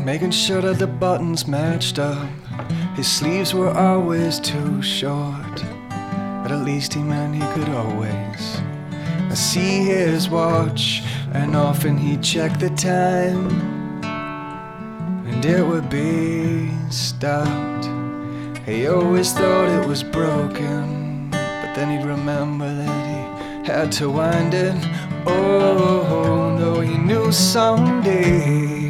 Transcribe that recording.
making sure that the buttons matched up. His sleeves were always too short, but at least he meant he could always see his watch, and often he'd check the time, and it would be stopped. He always thought it was broken, but then he'd remember that he had to wind it. Oh, no, he knew someday